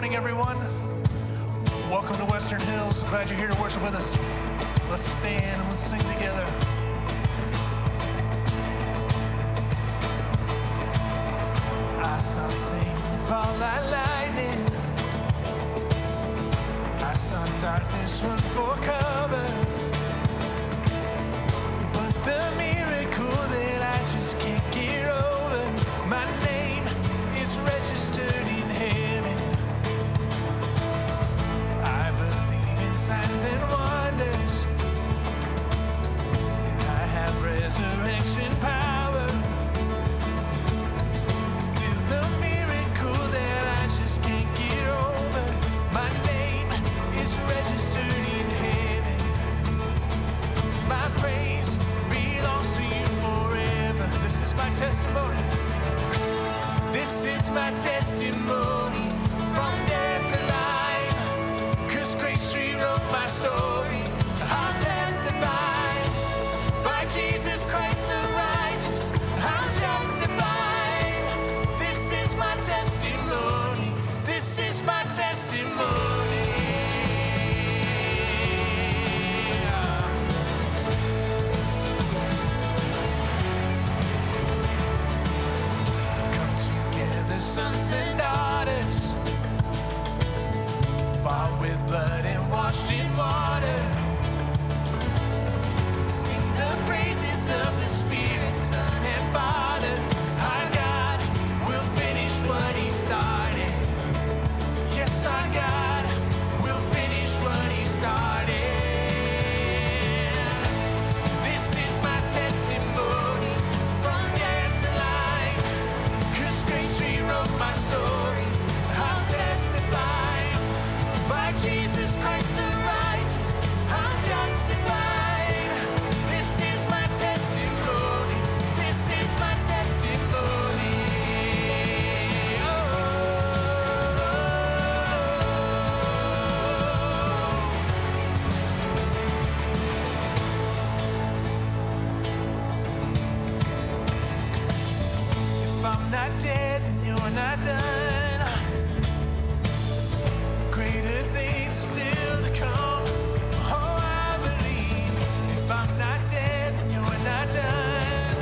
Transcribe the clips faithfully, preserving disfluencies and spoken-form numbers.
morning, everyone. Welcome to Western Hills. Glad you're here to worship with us. Let's stand and let's sing together. I saw Satan fall like lightning. I saw darkness run for cover. But the miracle that I just can't get over, my name is registered in heaven. I believe in signs and wonders, and I have resurrection power. Still the miracle that I just can't get over, my name is registered in heaven. My praise belongs to you forever. This is my testimony. This is my testimony, from death to life, 'cause grace rewrote my story. I'll testify, by Jesus Christ the righteous, I'm justified. This is my testimony, this is my testimony. Come together, sons and daughters, bought with blood and washed in water. Sing the praises of the Spirit, Son, and Father. Our God will finish what He started. Yes, our God will finish what He started. This is my testimony, from death to life, 'cause grace rewrote my story. I'll testify, by Jesus Christ the righteous, I'm justified. This is my testimony, this is my testimony. Oh, if I'm not dead, then you're not done. Greater things are still to come. Oh, I believe. If I'm not dead, then you're not done.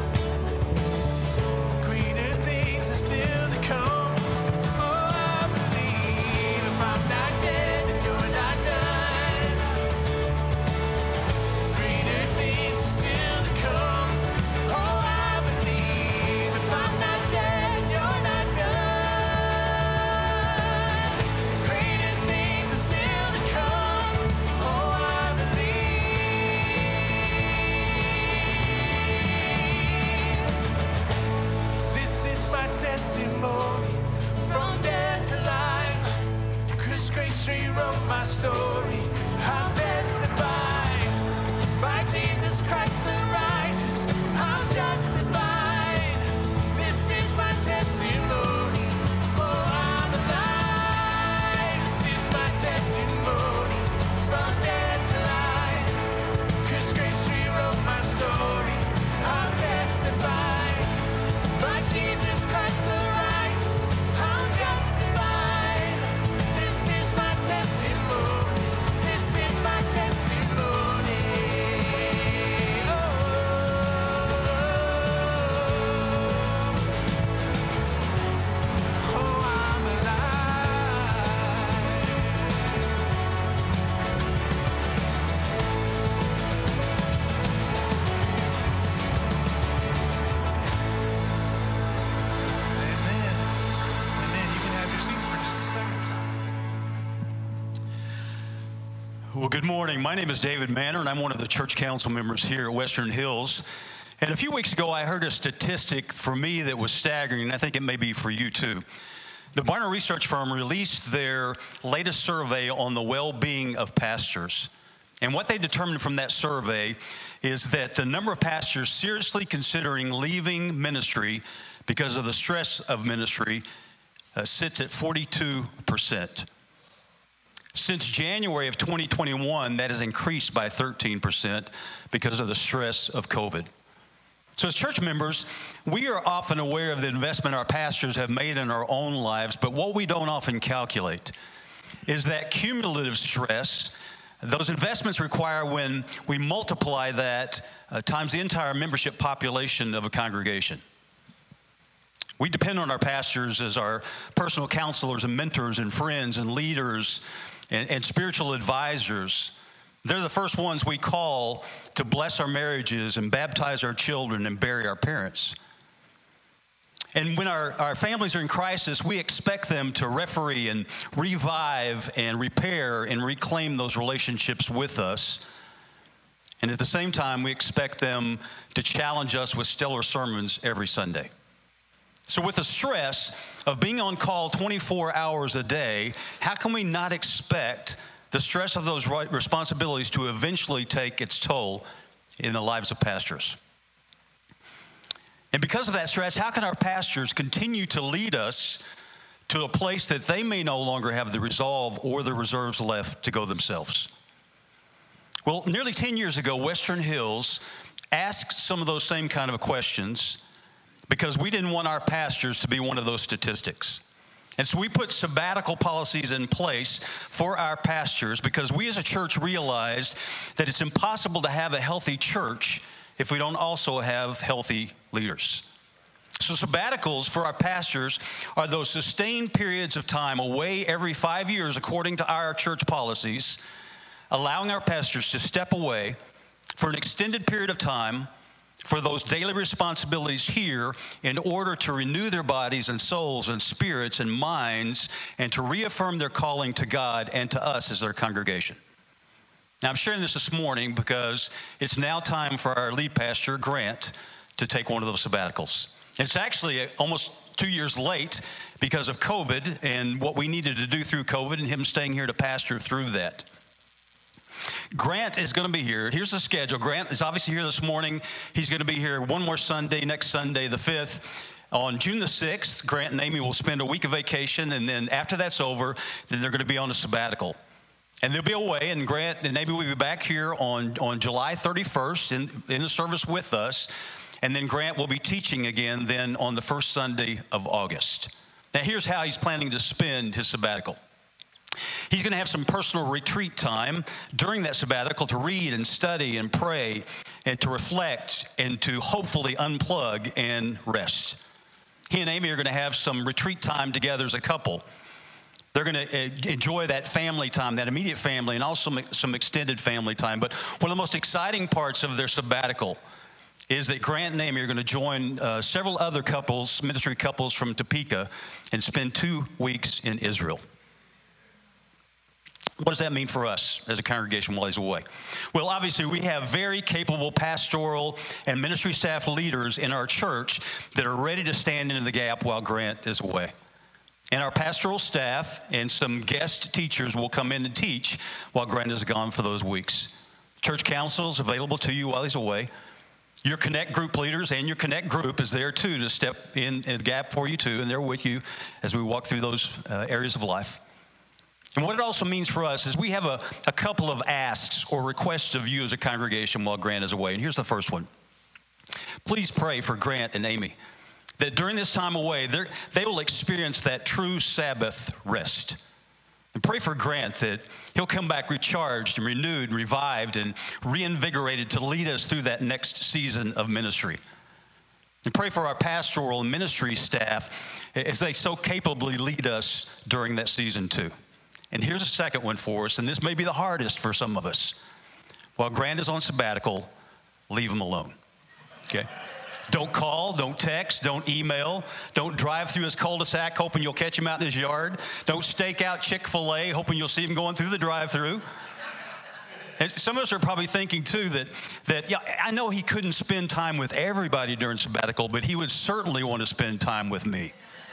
Greater things are still to come. Oh, I believe. If I'm not dead, then you're not done. Greater things are still to come. Oh, I believe. If I'm not dead, you're not done. Greater things are still to come. Oh, I believe. This is my testimony, from death to life, 'cause grace rewrote my story. I'll testify, by Jesus Christ the righteous, I'm justified. This is my testimony. Oh, I'm alive. This is my testimony, from death to life, 'cause grace rewrote my story. I'll testify, by Jesus Christ the righteous, I'm justified. This is my testimony, this is my testimony. Oh, oh, I'm alive. Amen. Amen. You can have your seats for just a second. Well, good morning. My name is David Manner, and I'm one of the church council members here at Western Hills. And a few weeks ago, I heard a statistic for me that was staggering, and I think it may be for you too. The Barna Research Firm released their latest survey on the well-being of pastors. And what they determined from that survey is that the number of pastors seriously considering leaving ministry because of the stress of ministry uh, sits at forty-two percent. Since January of twenty twenty-one, that has increased by thirteen percent because of the stress of COVID. So as church members, we are often aware of the investment our pastors have made in our own lives, but what we don't often calculate is that cumulative stress those investments require when we multiply that uh, times the entire membership population of a congregation. We depend on our pastors as our personal counselors and mentors and friends and leaders and, and spiritual advisors. They're the first ones we call to bless our marriages and baptize our children and bury our parents. And when our, our families are in crisis, we expect them to referee and revive and repair and reclaim those relationships with us. And at the same time, we expect them to challenge us with stellar sermons every Sunday. So with the stress of being on call twenty-four hours a day, how can we not expect the stress of those responsibilities to eventually take its toll in the lives of pastors? And because of that stress, how can our pastors continue to lead us to a place that they may no longer have the resolve or the reserves left to go themselves? Well, nearly ten years ago, Western Hills asked some of those same kind of questions because we didn't want our pastors to be one of those statistics. And so we put sabbatical policies in place for our pastors because we as a church realized that it's impossible to have a healthy church if we don't also have healthy leaders. So sabbaticals for our pastors are those sustained periods of time away every five years according to our church policies, allowing our pastors to step away for an extended period of time for those daily responsibilities here in order to renew their bodies and souls and spirits and minds and to reaffirm their calling to God and to us as their congregation. Now, I'm sharing this this morning because it's now time for our lead pastor, Grant, to take one of those sabbaticals. It's actually almost two years late because of COVID and what we needed to do through COVID and him staying here to pastor through that. Grant is going to be here. Here's the schedule. Grant is obviously here this morning. He's going to be here one more Sunday, next Sunday, the fifth. On June the sixth, Grant and Amy will spend a week of vacation, and then after that's over, then they're going to be on a sabbatical. And they'll be away, and Grant and Amy will be back here on, on July thirty-first in, in the service with us. And then Grant will be teaching again then on the first Sunday of August. Now, here's how he's planning to spend his sabbatical. He's going to have some personal retreat time during that sabbatical to read and study and pray and to reflect and to hopefully unplug and rest. He and Amy are going to have some retreat time together as a couple. They're going to enjoy that family time, that immediate family, and also some extended family time. But one of the most exciting parts of their sabbatical is that Grant and Amy are going to join uh, several other couples, ministry couples from Topeka, and spend two weeks in Israel. What does that mean for us as a congregation while he's away? Well, obviously, we have very capable pastoral and ministry staff leaders in our church that are ready to stand into the gap while Grant is away. And our pastoral staff and some guest teachers will come in and teach while Grant is gone for those weeks. Church counsel is available to you while he's away. Your Connect group leaders and your Connect group is there, too, to step in the gap for you, too, and they're with you as we walk through those uh, areas of life. And what it also means for us is we have a, a couple of asks or requests of you as a congregation while Grant is away. And here's the first one. Please pray for Grant and Amy that during this time away, they will experience that true Sabbath rest. And pray for Grant that he'll come back recharged and renewed and revived and reinvigorated to lead us through that next season of ministry. And pray for our pastoral and ministry staff as they so capably lead us during that season too. And here's a second one for us, and this may be the hardest for some of us. While Grant is on sabbatical, leave him alone, okay? Don't call, don't text, don't email, don't drive through his cul-de-sac hoping you'll catch him out in his yard. Don't stake out Chick-fil-A hoping you'll see him going through the drive-through. And some of us are probably thinking, too, that, that yeah, I know he couldn't spend time with everybody during sabbatical, but he would certainly want to spend time with me.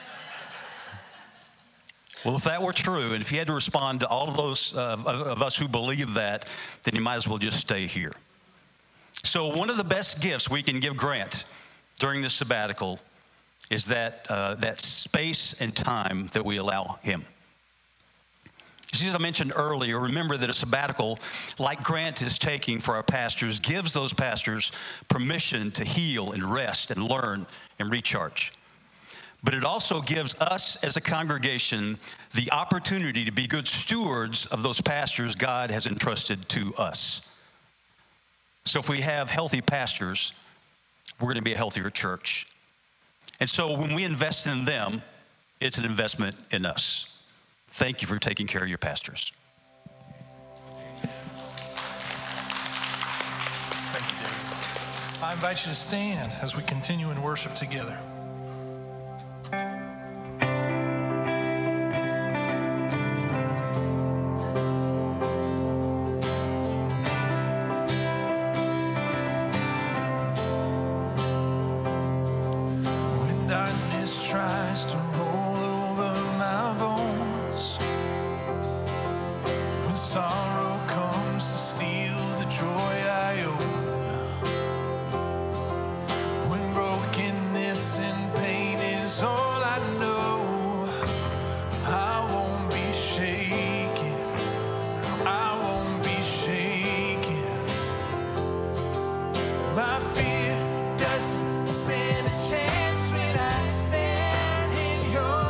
Well, if that were true, and if he had to respond to all of those uh, of, of us who believe that, then you might as well just stay here. So one of the best gifts we can give Grant during this sabbatical is that, uh, that space and time that we allow him. You see, as I mentioned earlier, remember that a sabbatical, like Grant is taking for our pastors, gives those pastors permission to heal and rest and learn and recharge. But it also gives us as a congregation the opportunity to be good stewards of those pastors God has entrusted to us. So if we have healthy pastors, we're going to be a healthier church. And so when we invest in them, it's an investment in us. Thank you for taking care of your pastors. Thank you, David. I invite you to stand as we continue in worship together. When darkness tries to roll over my bones, when sorrow comes to steal the joy I own, when brokenness and pain is all I know, I won't be shaken, I won't be shaken. My fear doesn't stand a chance when I stand in your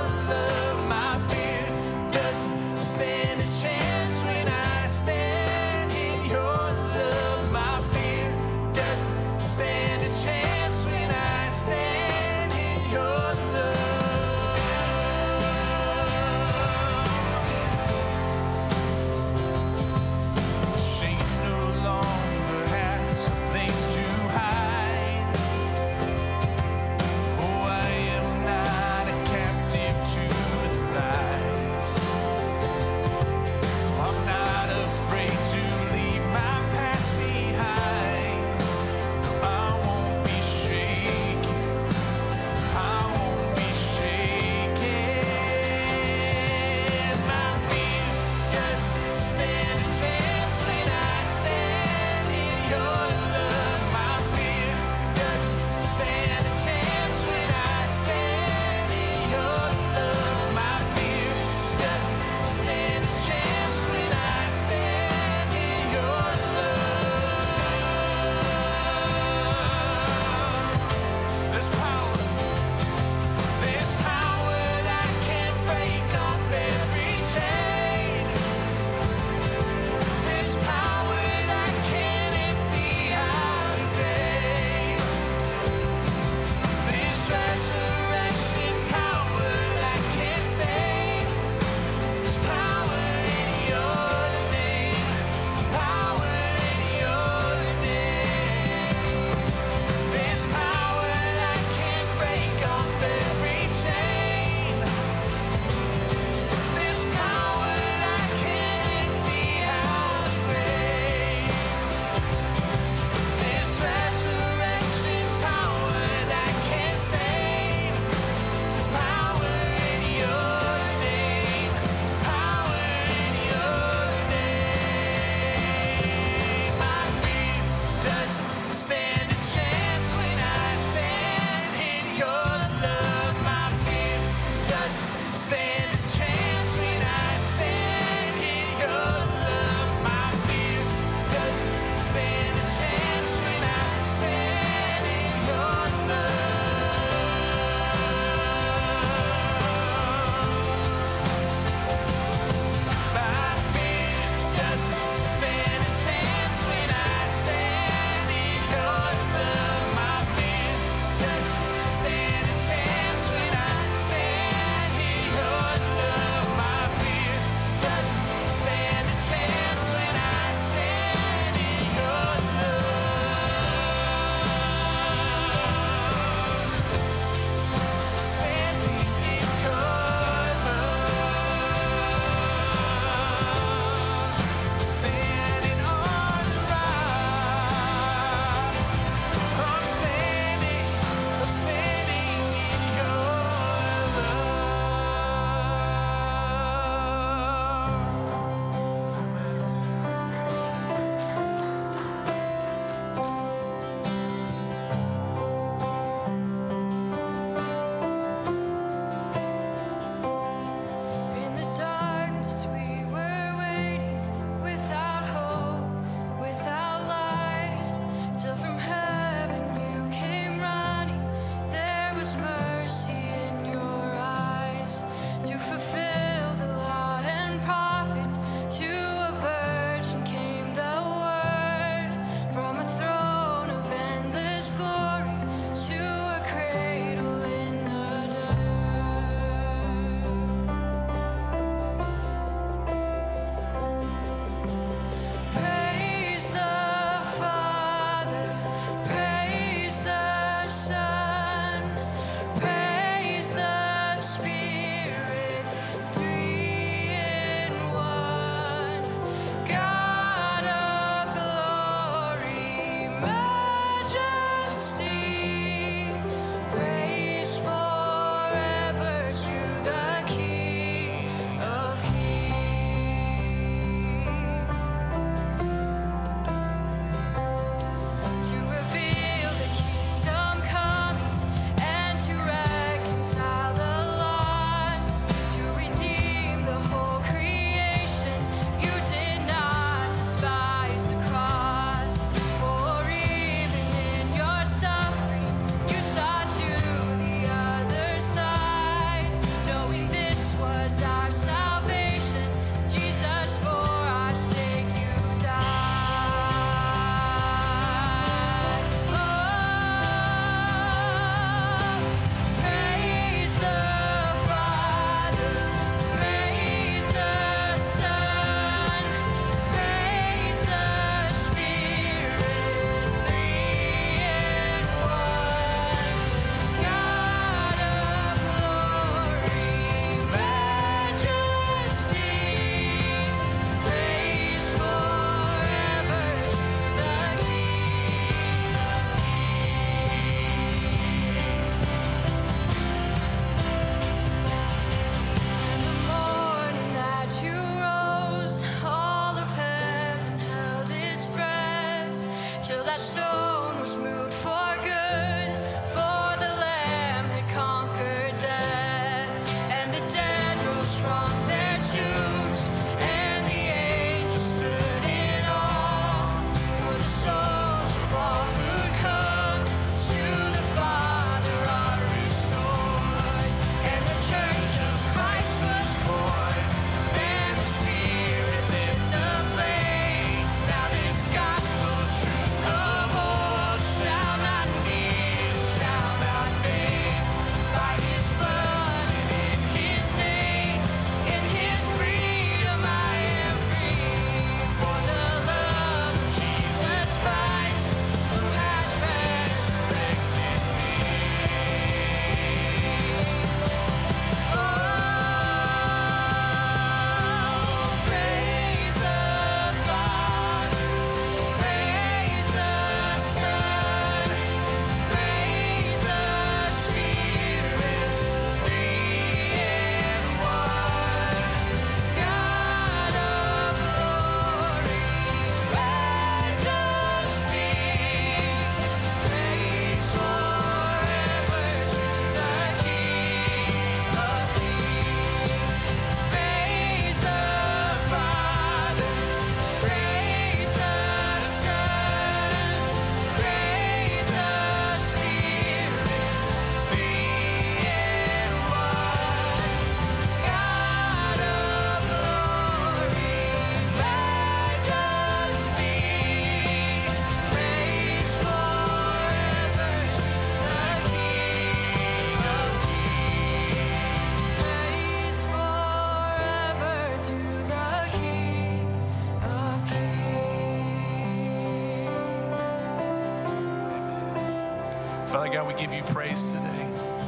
Father God, we give you praise today.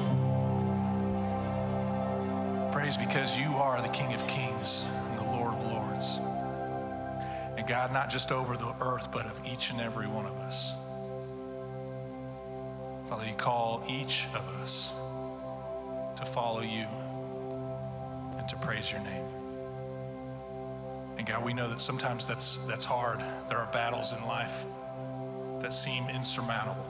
Praise because you are the King of Kings and the Lord of Lords. And God, not just over the earth, but of each and every one of us. Father, you call each of us to follow you and to praise your name. And God, we know that sometimes that's that's hard. There are battles in life that seem insurmountable.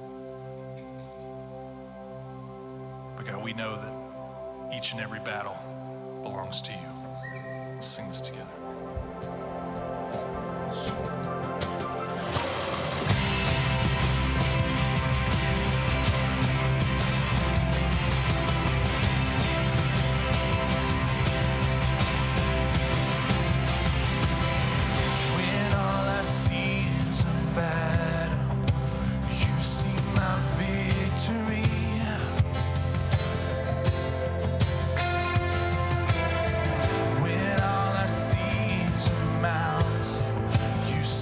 But God, we know that each and every battle belongs to you. Let's sing this together. When all I see is a mountain, you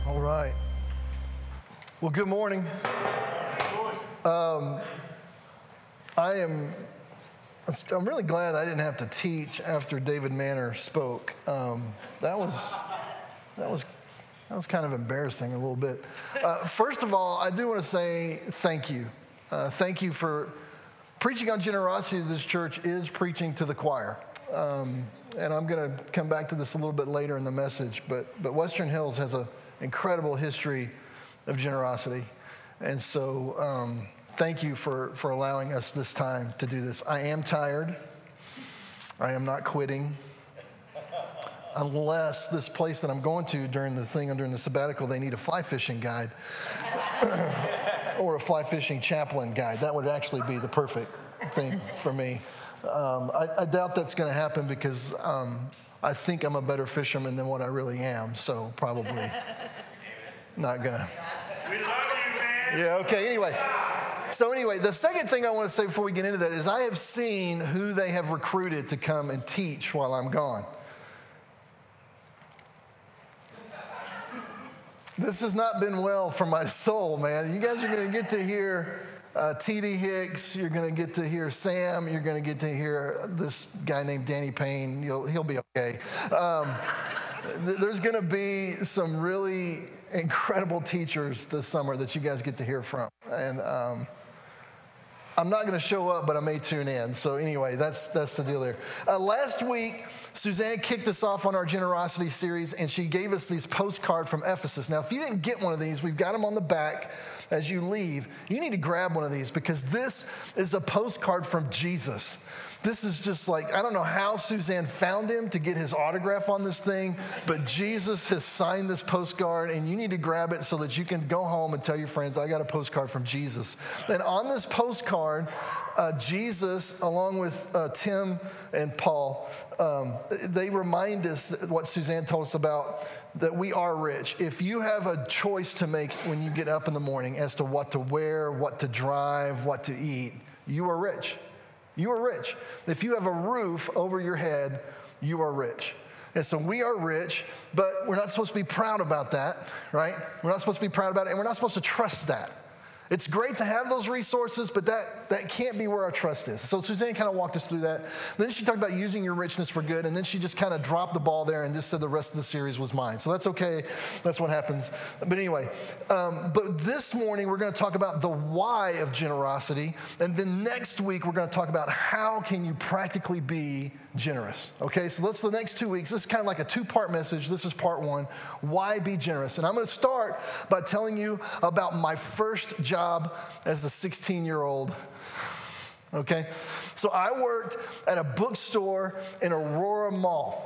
All right. Well, good morning. Um, I am, I'm really glad I didn't have to teach after David Manor spoke. Um, that was, that was, that was kind of embarrassing a little bit. Uh, first of all, I do want to say thank you. Uh, thank you for preaching on generosity. This church is preaching to the choir. Um, and I'm going to come back to this a little bit later in the message, but, but Western Hills has an incredible history of generosity. And so um, thank you for, for allowing us this time to do this. I am tired. I am not quitting. Unless this place that I'm going to during the thing, during the sabbatical, they need a fly fishing guide or a fly fishing chaplain guide. That would actually be the perfect thing for me. Um, I, I doubt that's going to happen because um, I think I'm a better fisherman than what I really am. So probably not going to. We love you, man. Yeah, okay, anyway. So anyway, the second thing I want to say before we get into that is I have seen who they have recruited to come and teach while I'm gone. This has not been well for my soul, man. You guys are going to get to hear uh, T D Hicks. You're going to get to hear Sam. You're going to get to hear this guy named Danny Payne. You'll, he'll be okay. Um, th- there's going to be some really incredible teachers this summer that you guys get to hear from. And um, I'm not going to show up, but I may tune in. So anyway, that's that's the deal there. Uh, last week, Suzanne kicked us off on our generosity series, and she gave us these postcards from Ephesus. Now, if you didn't get one of these, we've got them on the back as you leave. You need to grab one of these because this is a postcard from Jesus. This is just like, I don't know how Suzanne found him to get his autograph on this thing, but Jesus has signed this postcard, and you need to grab it so that you can go home and tell your friends, I got a postcard from Jesus. And on this postcard, uh, Jesus, along with uh, Tim and Paul, um, they remind us what Suzanne told us about, that we are rich. If you have a choice to make when you get up in the morning as to what to wear, what to drive, what to eat, you are rich. You are rich. If you have a roof over your head, you are rich. And so we are rich, but we're not supposed to be proud about that, right? We're not supposed to be proud about it, and we're not supposed to trust that. It's great to have those resources, but that, that can't be where our trust is. So Suzanne kind of walked us through that. Then she talked about using your richness for good, and then she just kind of dropped the ball there and just said the rest of the series was mine. So that's okay. That's what happens. But anyway, um, but this morning we're going to talk about the why of generosity, and then next week we're going to talk about how can you practically be generous. Okay, so that's the next two weeks. This is kind of like a two-part message. This is part one, why be generous? And I'm going to start by telling you about my first job as a sixteen-year-old. Okay, so I worked at a bookstore in Aurora Mall.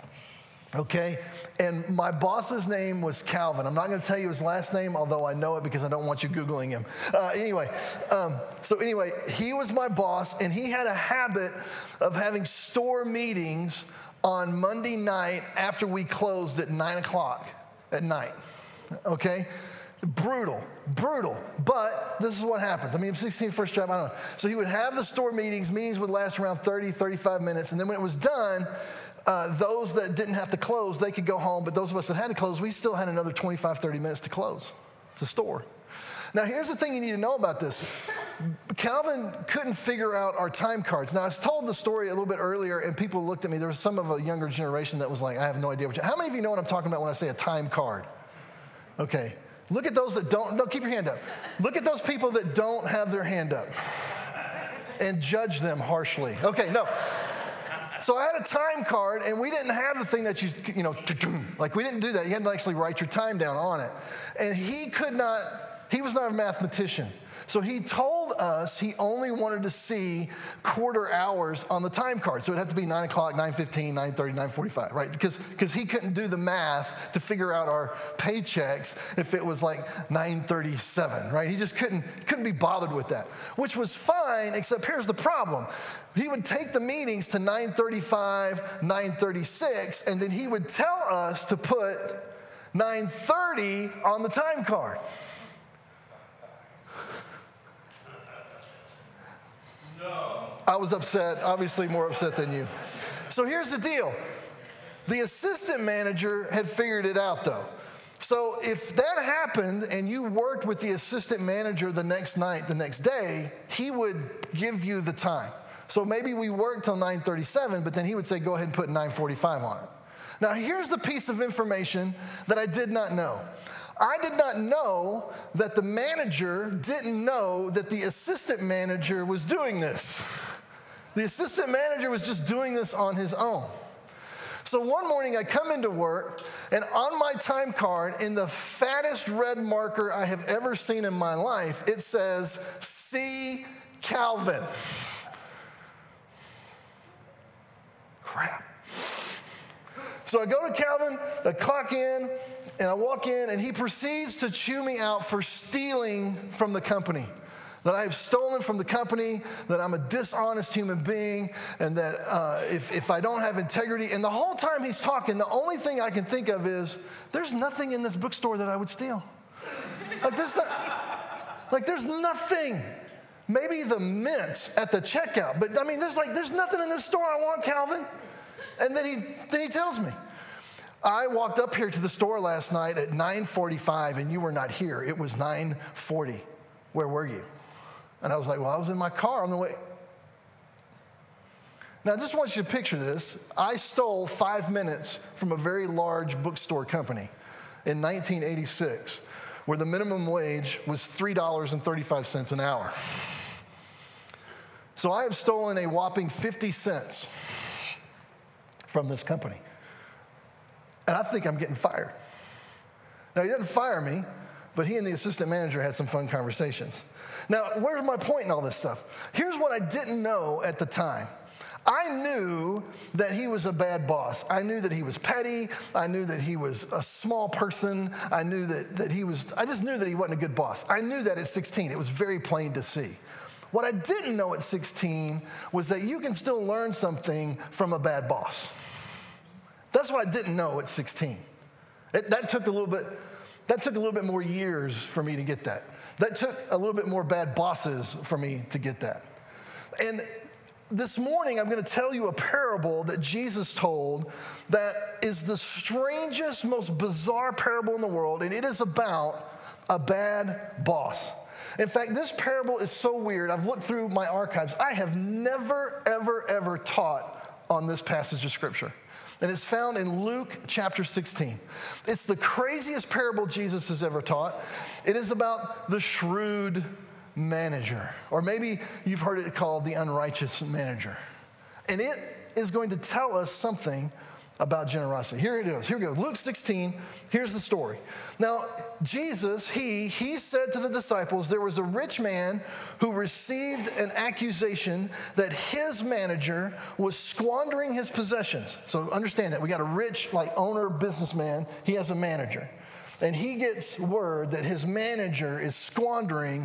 Okay, and my boss's name was Calvin. I'm not going to tell you his last name, although I know it because I don't want you Googling him. Uh, anyway, um, so anyway, he was my boss, and he had a habit of having store meetings on Monday night after we closed at nine o'clock at night. Okay? Brutal, brutal. But this is what happens. I mean, I'm sixteen, first job, I don't know. So he would have the store meetings. Meetings would last around thirty, thirty-five minutes. And then when it was done, Uh, those that didn't have to close, they could go home. But those of us that had to close, we still had another twenty-five, thirty minutes to close the store. Now, here's the thing you need to know about this. Calvin couldn't figure out our time cards. Now, I told the story a little bit earlier, and people looked at me. There was some of a younger generation that was like, I have no idea what you... How many of you know what I'm talking about when I say a time card? Okay. Look at those that don't... No, keep your hand up. Look at those people that don't have their hand up and judge them harshly. Okay, no. So I had a time card, and we didn't have the thing that you, you know, like we didn't do that. You had to actually write your time down on it. And he could not, he was not a mathematician. So he told us he only wanted to see quarter hours on the time card. So it had to be nine o'clock, nine fifteen, nine thirty, nine forty-five, right? Because because he couldn't do the math to figure out our paychecks if it was like nine thirty-seven, right? He just couldn't, couldn't be bothered with that, which was fine, except here's the problem. He would take the meetings to nine thirty-five, nine thirty-six, and then he would tell us to put nine thirty on the time card. No. I was upset, obviously more upset than you. So here's the deal. The assistant manager had figured it out, though. So if that happened and you worked with the assistant manager the next night, the next day, he would give you the time. So maybe we worked till nine thirty-seven, but then he would say, go ahead and put nine forty-five on it. Now here's the piece of information that I did not know. I did not know that the manager didn't know that the assistant manager was doing this. The assistant manager was just doing this on his own. So one morning I come into work, and on my time card, in the fattest red marker I have ever seen in my life, it says, C. Calvin. Crap. So I go to Calvin, I clock in, and I walk in, and he proceeds to chew me out for stealing from the company. That I have stolen from the company, that I'm a dishonest human being, and that uh, if, if I don't have integrity. And the whole time he's talking, the only thing I can think of is, there's nothing in this bookstore that I would steal. Like there's, not, like, there's nothing. Maybe the mints at the checkout, but I mean, there's like, there's nothing in this store I want, Calvin. And then he, then he tells me, I walked up here to the store last night at nine forty-five, and you were not here. It was nine forty. Where were you? And I was like, well, I was in my car on the way. Now, I just want you to picture this. I stole five minutes from a very large bookstore company in nineteen eighty-six, where the minimum wage was three dollars and thirty-five cents an hour. So I have stolen a whopping fifty cents from this company. And I think I'm getting fired. Now, he didn't fire me, but he and the assistant manager had some fun conversations. Now, where's my point in all this stuff? Here's what I didn't know at the time. I knew that he was a bad boss. I knew that he was petty. I knew that he was a small person. I knew that, that he was, I just knew that he wasn't a good boss. I knew that at sixteen. It was very plain to see. What I didn't know at sixteen was that you can still learn something from a bad boss. That's what I didn't know at sixteen. It, that took a little bit, that took a little bit more years for me to get that. That took a little bit more bad bosses for me to get that. And this morning, I'm going to tell you a parable that Jesus told that is the strangest, most bizarre parable in the world, and it is about a bad boss. In fact, this parable is so weird. I've looked through my archives. I have never, ever, ever taught on this passage of Scripture. And it's found in Luke chapter sixteen. It's the craziest parable Jesus has ever taught. It is about the shrewd manager, or maybe you've heard it called the unrighteous manager. And it is going to tell us something about generosity. Here it is. Here we go. Luke sixteen, here's the story. Now, Jesus, he, he said to the disciples, there was a rich man who received an accusation that his manager was squandering his possessions. So understand that. We got a rich, like, owner, businessman. He has a manager. And he gets word that his manager is squandering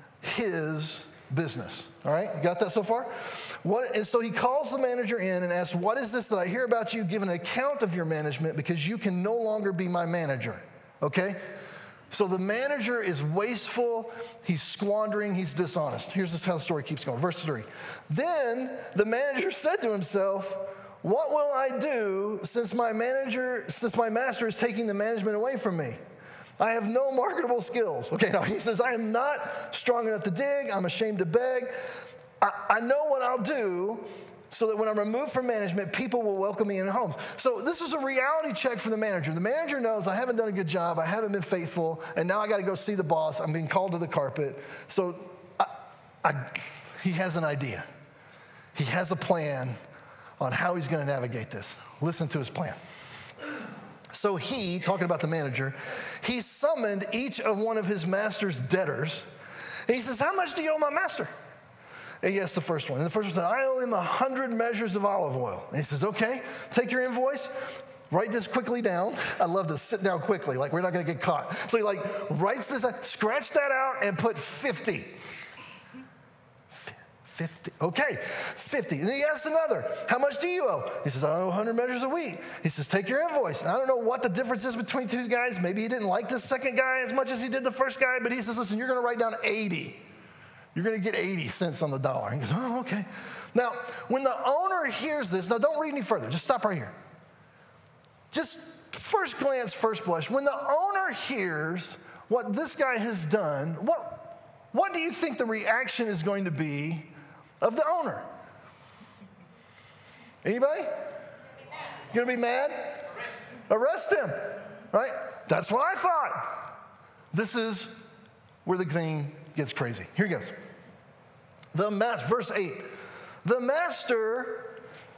his business. All right, got that so far? What, and so he calls the manager in and asks, what is this that I hear about you? Give an account of your management because you can no longer be my manager. Okay? So the manager is wasteful, he's squandering, he's dishonest. Here's how the story keeps going. Verse three. Then the manager said to himself, what will I do since my manager, since my master is taking the management away from me? I have no marketable skills. Okay, now he says, I am not strong enough to dig. I'm ashamed to beg. I, I know what I'll do so that when I'm removed from management, people will welcome me in their homes. So this is a reality check for the manager. The manager knows I haven't done a good job. I haven't been faithful. And now I got to go see the boss. I'm being called to the carpet. So I, I, he has an idea. He has a plan on how he's going to navigate this. Listen to his plan. So he, talking about the manager, he summoned each of one of his master's debtors. And he says, how much do you owe my master? And he asked the first one. And the first one said, I owe him a hundred measures of olive oil. And he says, okay, take your invoice, write this quickly down. I love to sit down quickly, like we're not going to get caught. So he like writes this, scratch that out and put fifty. fifty. Okay, fifty. And he asks another, how much do you owe? He says, I owe one hundred measures a week. He says, take your invoice. And I don't know what the difference is between two guys. Maybe he didn't like this second guy as much as he did the first guy, but he says, listen, you're going to write down eighty. You're going to get eighty cents on the dollar. He goes, oh, okay. Now, when the owner hears this, now don't read any further. Just stop right here. Just first glance, first blush, when the owner hears what this guy has done, what, what do you think the reaction is going to be of the owner? Anybody? Gonna be mad? Arrest him. Arrest him, right? That's what I thought. This is where the thing gets crazy. Here he goes. The master, verse eight. The master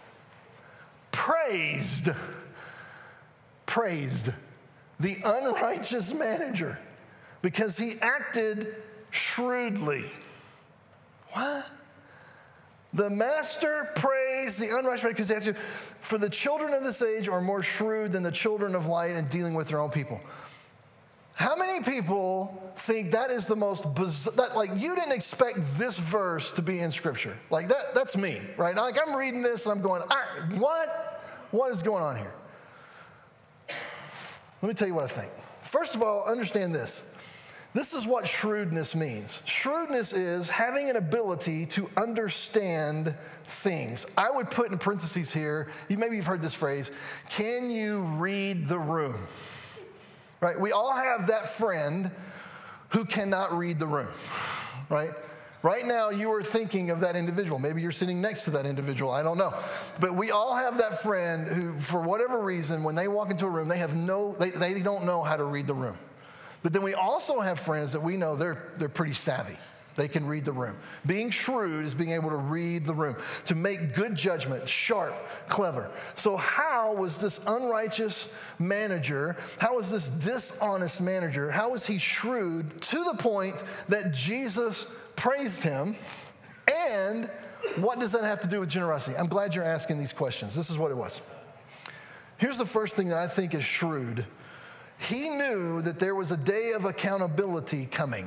praised, praised the unrighteous manager because he acted shrewdly. What? The master praised the unrighteous manager because he acted, for the children of this age are more shrewd than the children of light in dealing with their own people. How many people think that is the most bizarre, that like you didn't expect this verse to be in Scripture? Like that, that's me, right? Like I'm reading this and I'm going, what? What is going on here? Let me tell you what I think. First of all, understand this. This is what shrewdness means. Shrewdness is having an ability to understand things. I would put in parentheses here, maybe you've heard this phrase, can you read the room? Right? We all have that friend who cannot read the room, right? Right now, you are thinking of that individual. Maybe you're sitting next to that individual. I don't know. But we all have that friend who, for whatever reason, when they walk into a room, they have no, they, they don't know how to read the room. But then we also have friends that we know they're, they're pretty savvy. They can read the room. Being shrewd is being able to read the room, to make good judgment, sharp, clever. So how was this unrighteous manager, how was this dishonest manager, how was he shrewd to the point that Jesus praised him? And what does that have to do with generosity? I'm glad you're asking these questions. This is what it was. Here's the first thing that I think is shrewd. He knew that there was a day of accountability coming.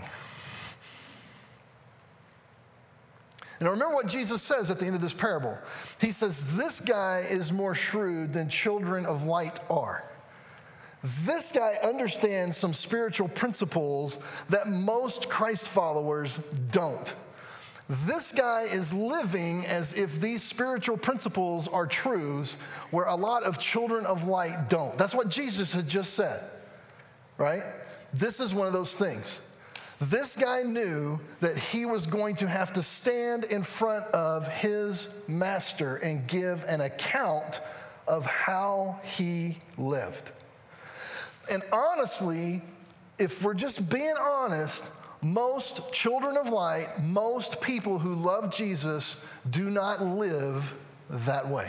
And remember what Jesus says at the end of this parable. He says, this guy is more shrewd than children of light are. This guy understands some spiritual principles that most Christ followers don't. This guy is living as if these spiritual principles are truths where a lot of children of light don't. That's what Jesus had just said, right? This is one of those things. This guy knew that he was going to have to stand in front of his master and give an account of how he lived. And honestly, if we're just being honest, most children of light, most people who love Jesus do not live that way.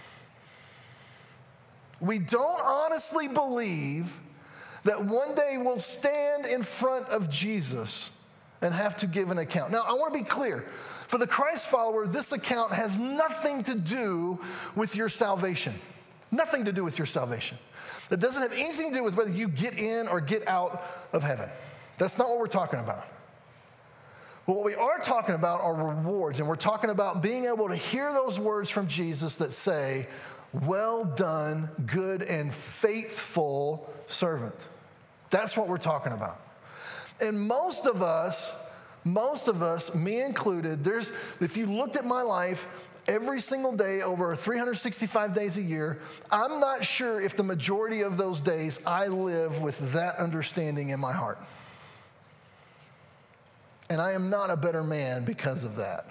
We don't honestly believe that one day we'll stand in front of Jesus and have to give an account. Now, I want to be clear. For the Christ follower, this account has nothing to do with your salvation. Nothing to do with your salvation. It doesn't have anything to do with whether you get in or get out of heaven. That's not what we're talking about. But what we are talking about are rewards, and we're talking about being able to hear those words from Jesus that say, well done, good and faithful servant. That's what we're talking about. And most of us, most of us, me included, there's, if you looked at my life every single day over three hundred sixty-five days a year, I'm not sure if the majority of those days I live with that understanding in my heart. And I am not a better man because of that.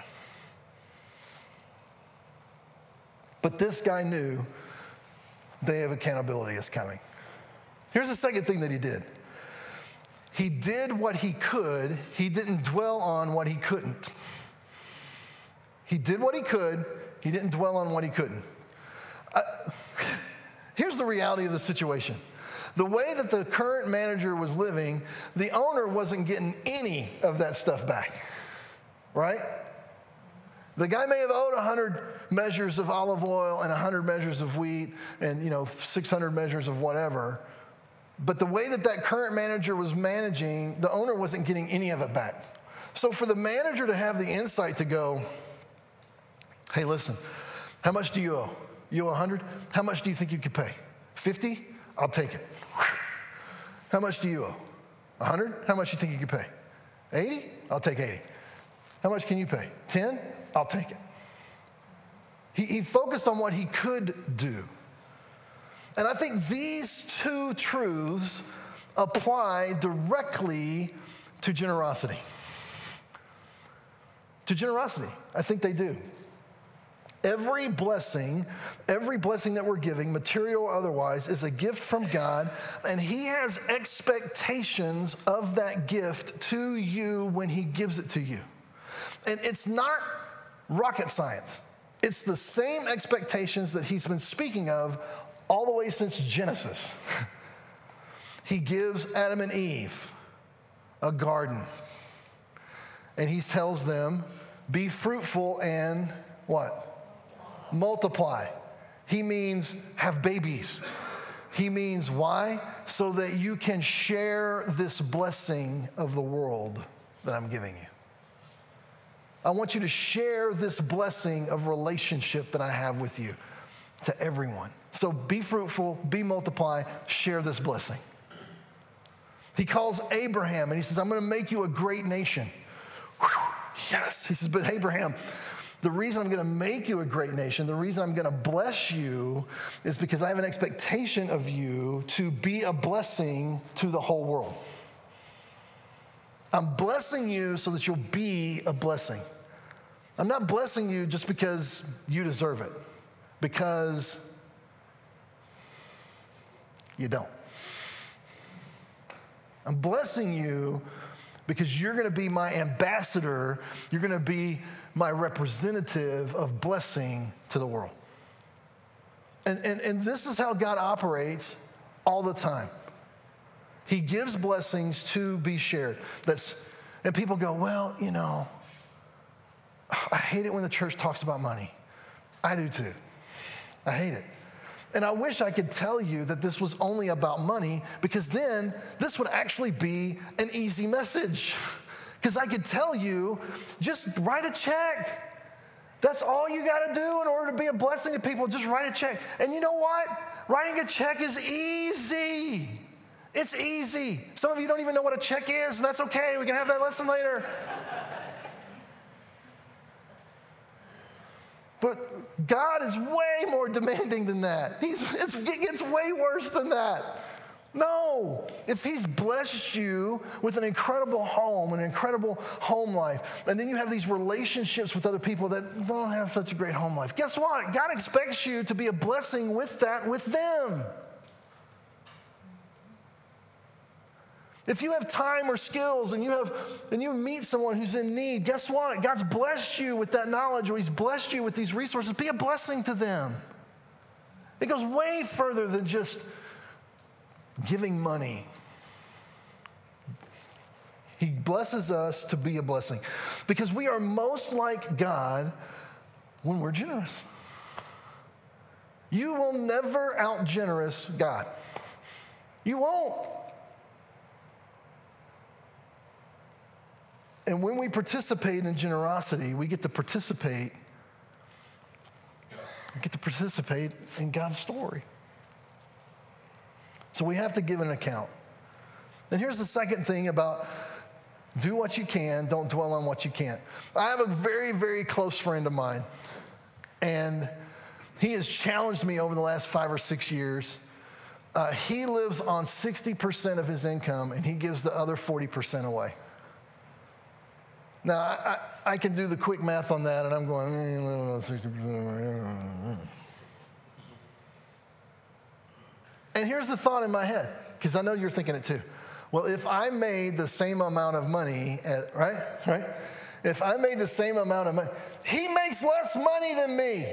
But this guy knew day of accountability is coming. Here's the second thing that he did. He did what he could. He didn't dwell on what he couldn't. He did what he could. He didn't dwell on what he couldn't. Uh, here's the reality of the situation. The way that the current manager was living, the owner wasn't getting any of that stuff back, right? The guy may have owed one hundred measures of olive oil and one hundred measures of wheat and, you know, six hundred measures of whatever. But the way that that current manager was managing, the owner wasn't getting any of it back. So for the manager to have the insight to go, hey, listen, how much do you owe? You owe one hundred? How much do you think you could pay? fifty? I'll take it. How much do you owe? one hundred? How much do you think you could pay? eighty? I'll take eighty. How much can you pay? ten? I'll take it. He, he focused on what he could do. And I think these two truths apply directly to generosity. To generosity, I think they do. Every blessing, every blessing that we're giving, material or otherwise, is a gift from God, and He has expectations of that gift to you when He gives it to you. And it's not rocket science. It's the same expectations that He's been speaking of all the way since Genesis. He gives Adam and Eve a garden, and He tells them, be fruitful and what? Multiply. He means have babies. He means why? So that you can share this blessing of the world that I'm giving you. I want you to share this blessing of relationship that I have with you to everyone. So be fruitful, be multiply, share this blessing. He calls Abraham and He says, I'm going to make you a great nation. Whew, yes. He says, but Abraham, the reason I'm going to make you a great nation, the reason I'm going to bless you is because I have an expectation of you to be a blessing to the whole world. I'm blessing you so that you'll be a blessing. I'm not blessing you just because you deserve it, because you don't. I'm blessing you because you're going to be my ambassador. You're going to be my representative of blessing to the world. And, and, and this is how God operates all the time. He gives blessings to be shared. That's, and people go, well, you know, I hate it when the church talks about money. I do too. I hate it. And I wish I could tell you that this was only about money, because then this would actually be an easy message. Because I could tell you, just write a check. That's all you got to do in order to be a blessing to people. Just write a check. And you know what? Writing a check is easy. It's easy. Some of you don't even know what a check is, and that's okay. We can have that lesson later. But God is way more demanding than that. He's, it's, it gets way worse than that. No, if He's blessed you with an incredible home, an incredible home life, and then you have these relationships with other people that don't have such a great home life, guess what? God expects you to be a blessing with that, with them. If you have time or skills and you have and you meet someone who's in need, guess what? God's blessed you with that knowledge, or He's blessed you with these resources. Be a blessing to them. It goes way further than just giving money. He blesses us to be a blessing because we are most like God when we're generous. You will never out-generous God. You won't. And when we participate in generosity, we get to participate, we get to participate in God's story. So we have to give an account. And here's the second thing about do what you can, don't dwell on what you can't. I have a very, very close friend of mine, and he has challenged me over the last five or six years. Uh, he lives on sixty percent of his income, and he gives the other forty percent away. Now, I, I, I can do the quick math on that, and I'm going, eh, sixty percent. And here's the thought in my head, because I know you're thinking it too. Well, if I made the same amount of money, at, right, right? If I made the same amount of money, he makes less money than me.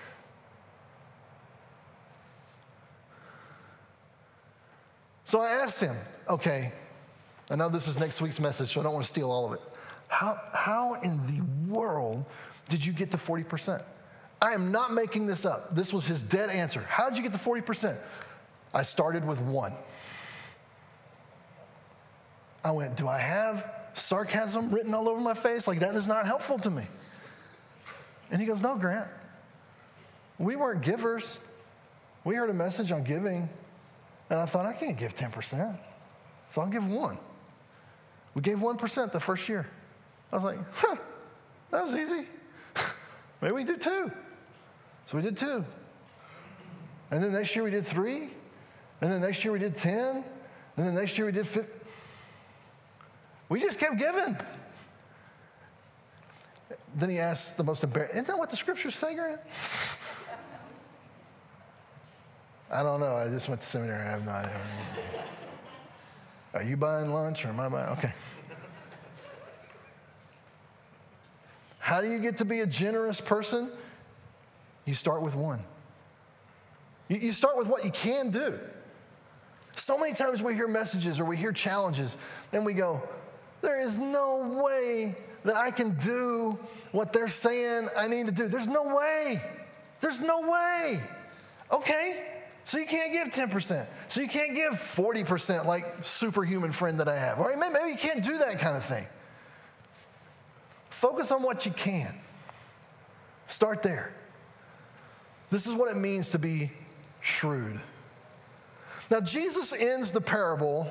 So I asked him, okay, I know this is next week's message, so I don't want to steal all of it. How, how in the world did you get to forty percent? I am not making this up. This was his dead answer. How did you get to forty percent? I started with one. I went, do I have sarcasm written all over my face? Like, that is not helpful to me. And he goes, no, Grant. We weren't givers. We heard a message on giving, and I thought, I can't give ten percent, so I'll give one. We gave one percent the first year. I was like, huh, that was easy. Maybe we do two. So we did two. And then next year we did three. And then next year we did ten. And then next year we did fifty. We just kept giving. Then he asked the most embarrassing, isn't that what the scriptures say, Grant? I don't know. I just went to seminary. I have no idea. Are you buying lunch or am I buying? Okay. How do you get to be a generous person? You start with one. You, you start with what you can do. So many times we hear messages or we hear challenges, and we go, there is no way that I can do what they're saying I need to do. There's no way. There's no way. Okay, so you can't give ten percent. So you can't give forty percent like superhuman friend that I have. Or maybe you can't do that kind of thing. Focus on what you can. Start there. This is what it means to be shrewd. Now, Jesus ends the parable.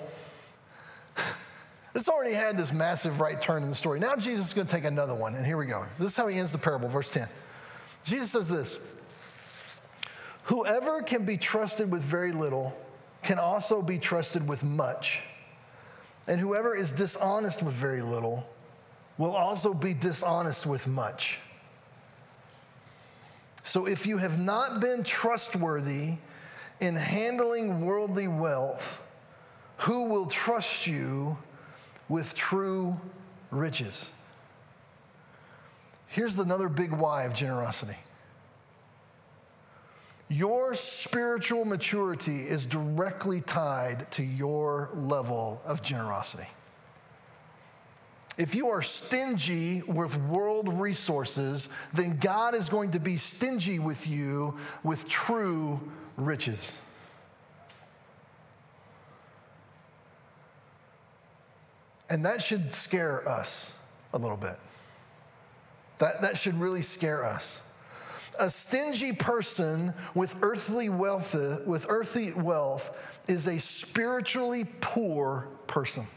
It's already had this massive right turn in the story. Now Jesus is going to take another one, and here we go. This is how he ends the parable, verse ten. Jesus says this, whoever can be trusted with very little can also be trusted with much. And whoever is dishonest with very little will also be dishonest with much. So if you have not been trustworthy in handling worldly wealth, who will trust you with true riches? Here's another big why of generosity. Your spiritual maturity is directly tied to your level of generosity. If you are stingy with world resources, then God is going to be stingy with you with true riches. And that should scare us a little bit. That, that should really scare us. A stingy person with earthly wealth, with earthly wealth is a spiritually poor person.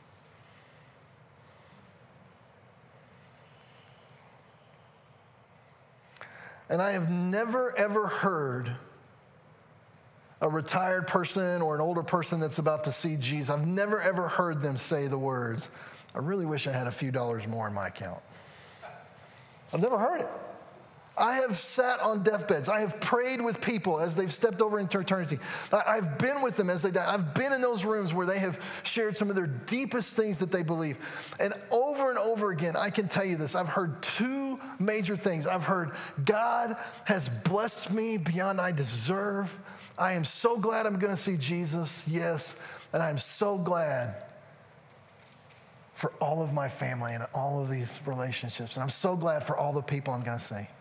And I have never, ever heard a retired person or an older person that's about to see Jesus, I've never, ever heard them say the words, I really wish I had a few dollars more in my account. I've never heard it. I have sat on deathbeds. I have prayed with people as they've stepped over into eternity. I've been with them as they die. I've been in those rooms where they have shared some of their deepest things that they believe. And over and over again, I can tell you this. I've heard two major things. I've heard, God has blessed me beyond I deserve. I am so glad I'm going to see Jesus. Yes. And I'm so glad for all of my family and all of these relationships. And I'm so glad for all the people I'm going to see.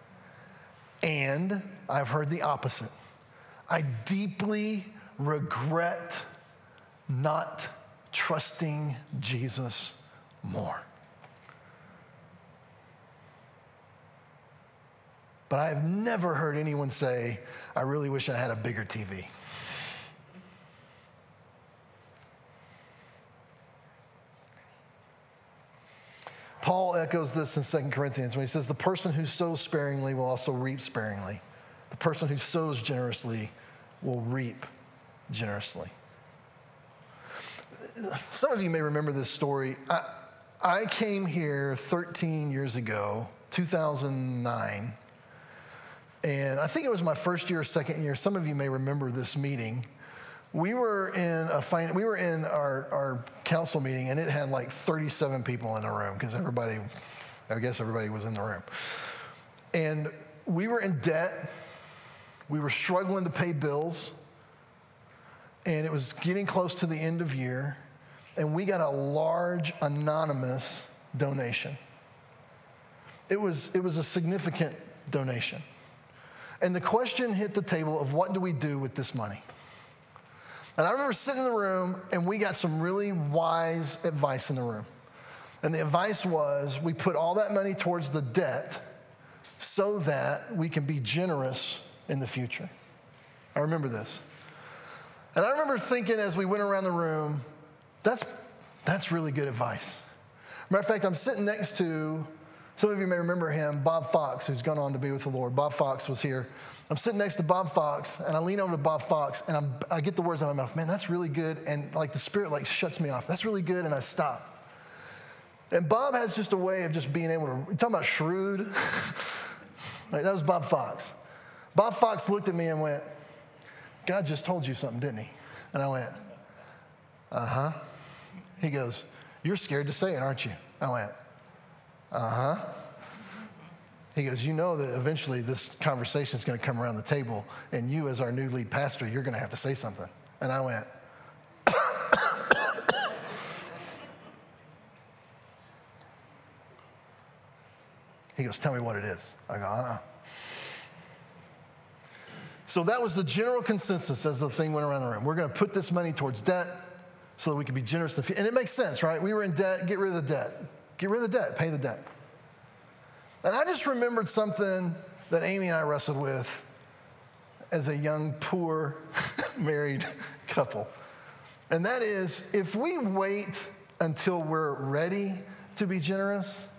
And I've heard the opposite. I deeply regret not trusting Jesus more. But I have never heard anyone say, I really wish I had a bigger T V. Paul echoes this in Second Corinthians when he says, the person who sows sparingly will also reap sparingly. The person who sows generously will reap generously. Some of you may remember this story. I, I came here thirteen years ago, two thousand nine, and I think it was my first year or second year. Some of you may remember this meeting. We were in a fin- we were in our, our council meeting, and it had like thirty-seven people in the room because everybody, I guess everybody was in the room. And we were in debt. We were struggling to pay bills. And it was getting close to the end of year. And we got a large anonymous donation. It was, it was a significant donation. And the question hit the table of what do we do with this money? And I remember sitting in the room, and we got some really wise advice in the room. And the advice was, we put all that money towards the debt so that we can be generous in the future. I remember this. And I remember thinking as we went around the room, that's, that's really good advice. Matter of fact, I'm sitting next to Some of you may remember him, Bob Fox, who's gone on to be with the Lord. Bob Fox was here. I'm sitting next to Bob Fox, and I lean over to Bob Fox, and I'm, I get the words out of my mouth, man, that's really good. And like the Spirit like shuts me off. That's really good, and I stop. And Bob has just a way of just being able to, you're talking about shrewd. Like, that was Bob Fox. Bob Fox looked at me and went, God just told you something, didn't he? And I went, uh-huh. He goes, you're scared to say it, aren't you? I went, uh-huh. He goes, you know that eventually this conversation is going to come around the table, and you as our new lead pastor, you're going to have to say something. And I went, he goes, tell me what it is. I go, uh-uh. So that was the general consensus as the thing went around the room. We're going to put this money towards debt so that we can be generous. And it makes sense, right? We were in debt. Get rid of the debt. Get rid of the debt. Pay the debt. And I just remembered something that Amy and I wrestled with as a young, poor, married couple. And that is, if we wait until we're ready to be generous,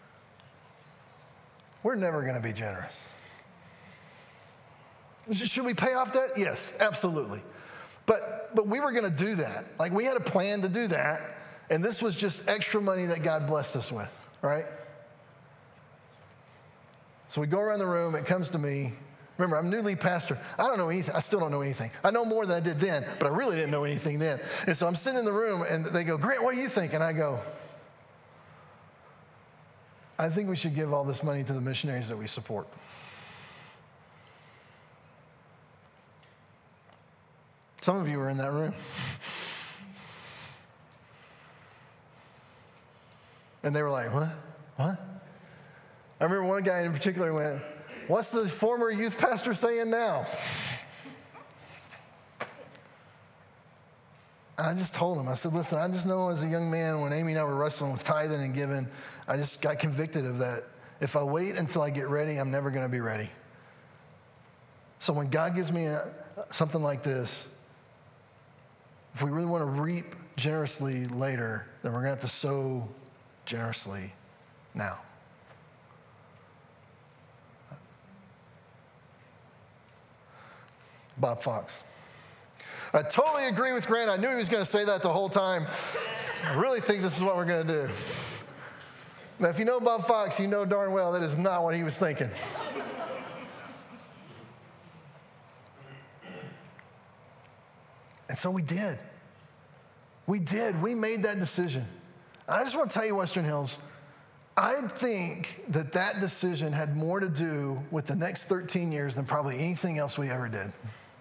we're never going to be generous. Should we pay off debt? Yes, absolutely. But but we were going to do that. Like, we had a plan to do that, and this was just extra money that God blessed us with, right? So we go around the room. It comes to me. Remember, I'm new lead pastor. I don't know anything. I still don't know anything. I know more than I did then, but I really didn't know anything then. And so I'm sitting in the room, and they go, Grant, what do you think? And I go, I think we should give all this money to the missionaries that we support. Some of you were in that room. And they were like, what? What? I remember one guy in particular went, what's the former youth pastor saying now? And I just told him, I said, listen, I just know as a young man when Amy and I were wrestling with tithing and giving, I just got convicted of that. If I wait until I get ready, I'm never going to be ready. So when God gives me a, something like this, if we really want to reap generously later, then we're going to have to sow generously now. Bob Fox. I totally agree with Grant. I knew he was going to say that the whole time. I really think this is what we're going to do. Now, if you know Bob Fox, you know darn well that is not what he was thinking. And so we did. We did. We made that decision. I just want to tell you, Western Hills, I think that that decision had more to do with the next thirteen years than probably anything else we ever did.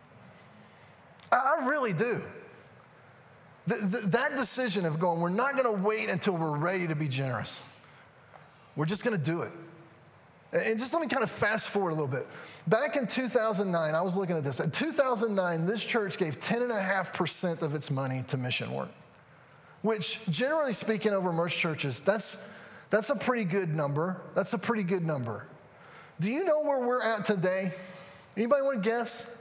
I really do. The, the, that decision of going, we're not going to wait until we're ready to be generous. We're just going to do it. And just let me kind of fast forward a little bit. Back in two thousand nine, I was looking at this. In two thousand nine, this church gave ten point five percent of its money to mission work, which generally speaking over most churches, that's, that's a pretty good number. That's a pretty good number. Do you know where we're at today? Anybody want to guess?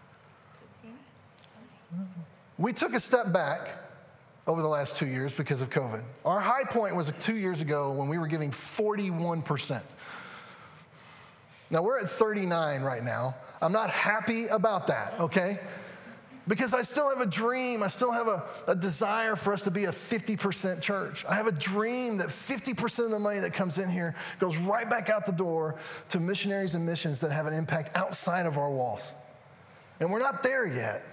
We took a step back over the last two years because of COVID. Our high point was two years ago when we were giving forty-one percent. Now, we're at thirty-nine right now. I'm not happy about that, okay? Because I still have a dream. I still have a, a desire for us to be a fifty percent church. I have a dream that fifty percent of the money that comes in here goes right back out the door to missionaries and missions that have an impact outside of our walls. And we're not there yet.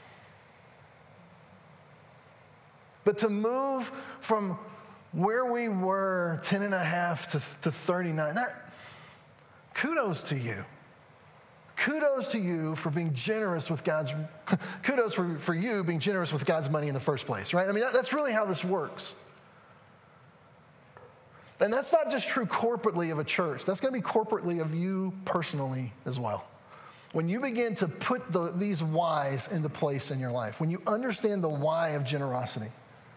But to move from where we were, ten and a half to, to thirty-nine, that, kudos to you. Kudos to you for being generous with God's, kudos for, for you being generous with God's money in the first place, right? I mean, that, that's really how this works. And that's not just true corporately of a church. That's going to be corporately of you personally as well. When you begin to put the, these whys into place in your life, when you understand the why of generosity,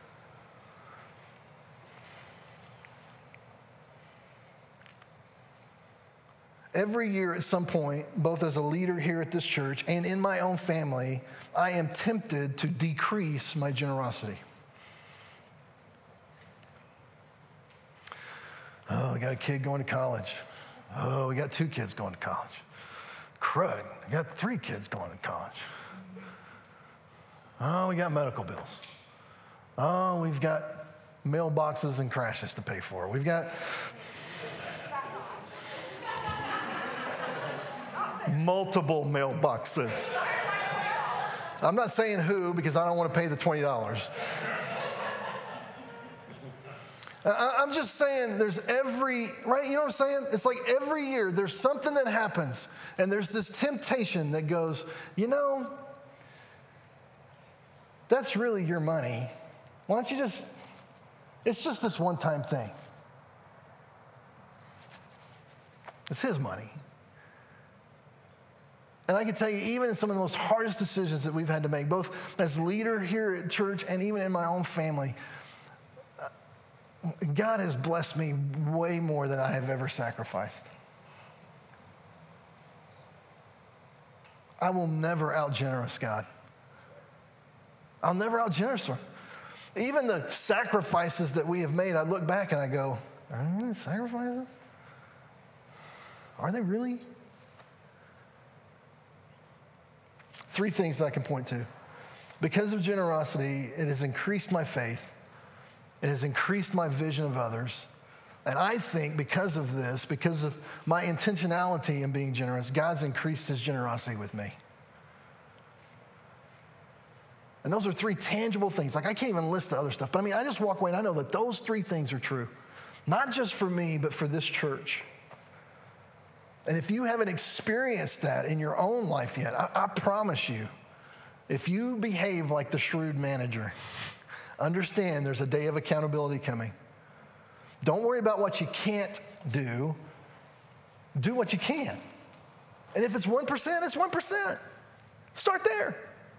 every year at some point, both as a leader here at this church and in my own family, I am tempted to decrease my generosity. Oh, we got a kid going to college. Oh, we got two kids going to college. Crud, we got three kids going to college. Oh, we got medical bills. Oh, we've got mailboxes and crashes to pay for. We've got multiple mailboxes. I'm not saying who because I don't want to pay the twenty dollars. I'm just saying there's every, right? You know what I'm saying? It's like every year there's something that happens and there's this temptation that goes, you know, that's really your money. Why don't you just, it's just this one-time thing. It's his money. And I can tell you, even in some of the most hardest decisions that we've had to make, both as leader here at church and even in my own family, God has blessed me way more than I have ever sacrificed. I will never out-generous God. I'll never out-generous her. Even the sacrifices that we have made, I look back and I go, are they really sacrifices? Are they really? Three things that I can point to. Because of generosity, it has increased my faith. It has increased my vision of others. And I think because of this, because of my intentionality in being generous, God's increased his generosity with me. And those are three tangible things. Like I can't even list the other stuff. But I mean, I just walk away and I know that those three things are true. Not just for me, but for this church. And if you haven't experienced that in your own life yet, I, I promise you, if you behave like the shrewd manager, understand there's a day of accountability coming. Don't worry about what you can't do. Do what you can. And if it's one percent, it's one percent. Start there.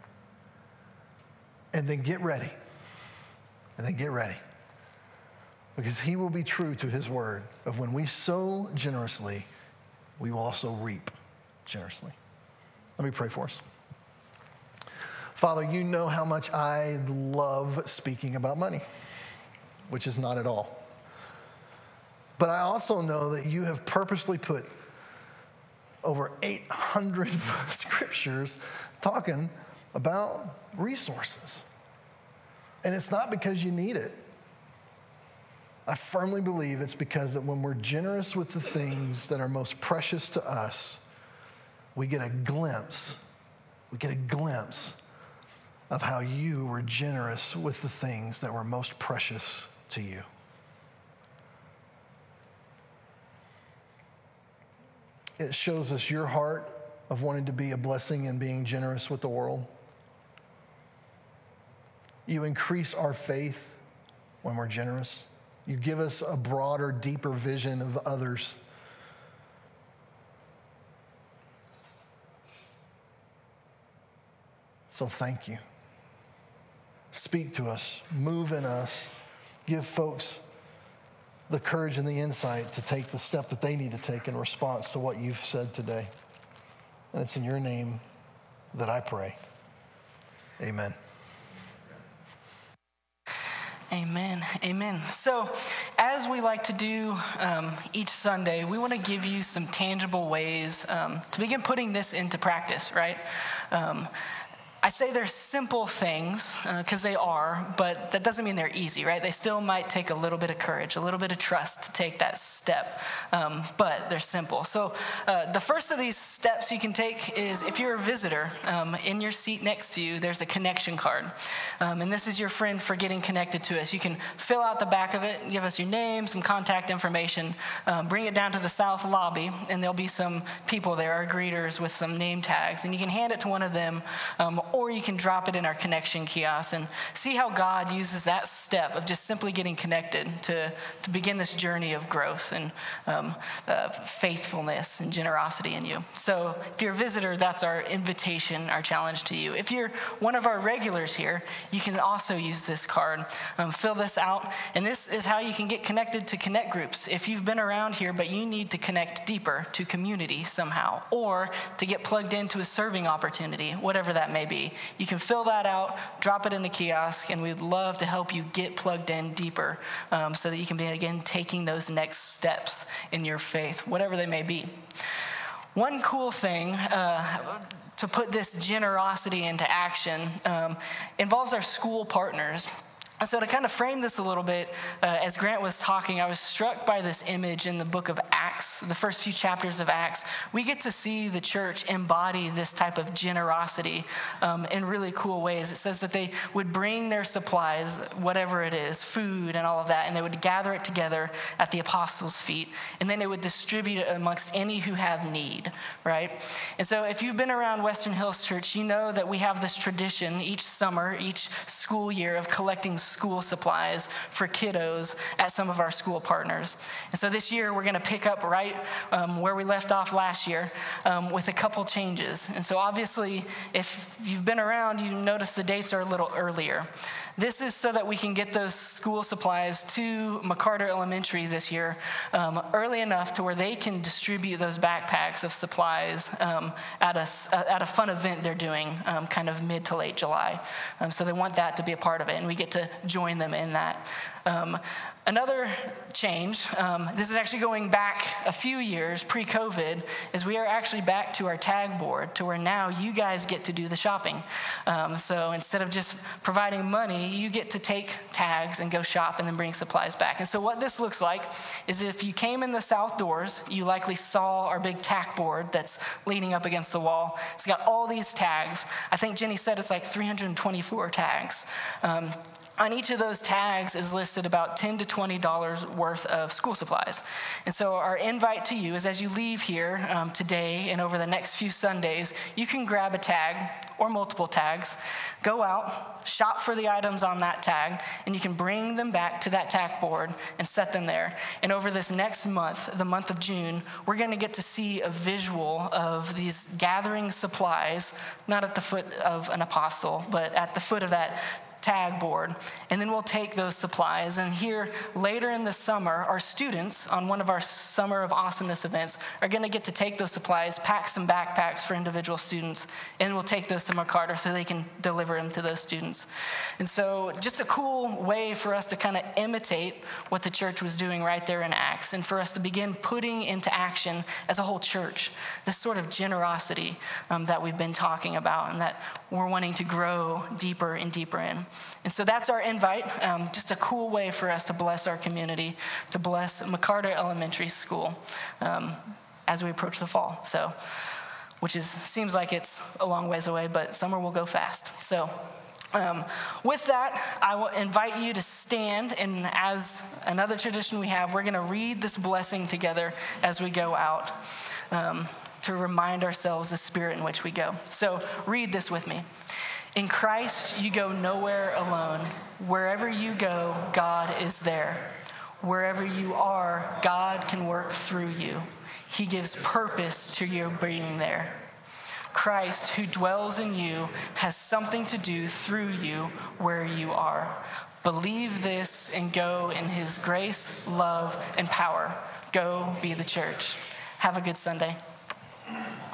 And then get ready. And then get ready. Because he will be true to his word of when we sow generously, we will also reap generously. Let me pray for us. Father, you know how much I love speaking about money, which is not at all. But I also know that you have purposely put over eight hundred scriptures talking about resources. And it's not because you need it. I firmly believe it's because that when we're generous with the things that are most precious to us, we get a glimpse, we get a glimpse of how you were generous with the things that were most precious to you. It shows us your heart of wanting to be a blessing and being generous with the world. You increase our faith when we're generous. You give us a broader, deeper vision of others. So thank you. Speak to us, move in us, give folks the courage and the insight to take the step that they need to take in response to what you've said today. And it's in your name that I pray. Amen. Amen. Amen. So, as we like to do um, each Sunday, we want to give you some tangible ways um, to begin putting this into practice, right? Um, I say they're simple things because uh, they are, but that doesn't mean they're easy, right? They still might take a little bit of courage, a little bit of trust to take that step, um, but they're simple. So uh, the first of these steps you can take is if you're a visitor, um, in your seat next to you, there's a connection card. Um, and this is your friend for getting connected to us. You can fill out the back of it, give us your name, some contact information, um, bring it down to the south lobby, and there'll be some people there, our greeters, with some name tags. And you can hand it to one of them, um, or you can drop it in our connection kiosk and see how God uses that step of just simply getting connected to, to begin this journey of growth and um, uh, faithfulness and generosity in you. So if you're a visitor, that's our invitation, our challenge to you. If you're one of our regulars here, you can also use this card. Um, fill this out, and this is how you can get connected to connect groups. If you've been around here, but you need to connect deeper to community somehow, or to get plugged into a serving opportunity, whatever that may be. be. You can fill that out, drop it in the kiosk, and we'd love to help you get plugged in deeper um, so that you can begin taking those next steps in your faith, whatever they may be. One cool thing uh, to put this generosity into action um, involves our school partners. So to kind of frame this a little bit, uh, as Grant was talking, I was struck by this image in the book of Acts, the first few chapters of Acts. We get to see the church embody this type of generosity um, in really cool ways. It says that they would bring their supplies, whatever it is, food and all of that, and they would gather it together at the apostles' feet, and then they would distribute it amongst any who have need, right? And so if you've been around Western Hills Church, you know that we have this tradition each summer, each school year of collecting school supplies for kiddos at some of our school partners. And so this year we're going to pick up right um, where we left off last year um, with a couple changes. And so obviously if you've been around, you notice the dates are a little earlier. This is so that we can get those school supplies to McCarter Elementary this year um, early enough to where they can distribute those backpacks of supplies um, at, a, at a fun event they're doing um, kind of mid to late July. Um, so they want that to be a part of it, and we get to join them in that. Um, another change, um, this is actually going back a few years pre-COVID, is we are actually back to our tag board to where now you guys get to do the shopping. Um, so instead of just providing money, you get to take tags and go shop and then bring supplies back. And so what this looks like is if you came in the south doors, you likely saw our big tack board that's leaning up against the wall. It's got all these tags. I think Jenny said it's like three hundred twenty-four tags. Um, On each of those tags is listed about ten to twenty dollars worth of school supplies. And so our invite to you is as you leave here um, today and over the next few Sundays, you can grab a tag or multiple tags, go out, shop for the items on that tag, and you can bring them back to that tag board and set them there. And over this next month, the month of June, we're going to get to see a visual of these gathering supplies, not at the foot of an apostle, but at the foot of that tag board, and then we'll take those supplies. And here later in the summer, our students on one of our Summer of Awesomeness events are going to get to take those supplies, pack some backpacks for individual students, and we'll take those to McCarter so they can deliver them to those students. And so just a cool way for us to kind of imitate what the church was doing right there in Acts, and for us to begin putting into action as a whole church this sort of generosity um, that we've been talking about and that we're wanting to grow deeper and deeper in. And so that's our invite, um, just a cool way for us to bless our community, to bless McCarter Elementary School um, as we approach the fall. So, which is seems like it's a long ways away, but summer will go fast. So um, with that, I will invite you to stand, and as another tradition we have, we're going to read this blessing together as we go out um, to remind ourselves the spirit in which we go. So read this with me. In Christ, you go nowhere alone. Wherever you go, God is there. Wherever you are, God can work through you. He gives purpose to your being there. Christ, who dwells in you, has something to do through you where you are. Believe this and go in his grace, love, and power. Go be the church. Have a good Sunday.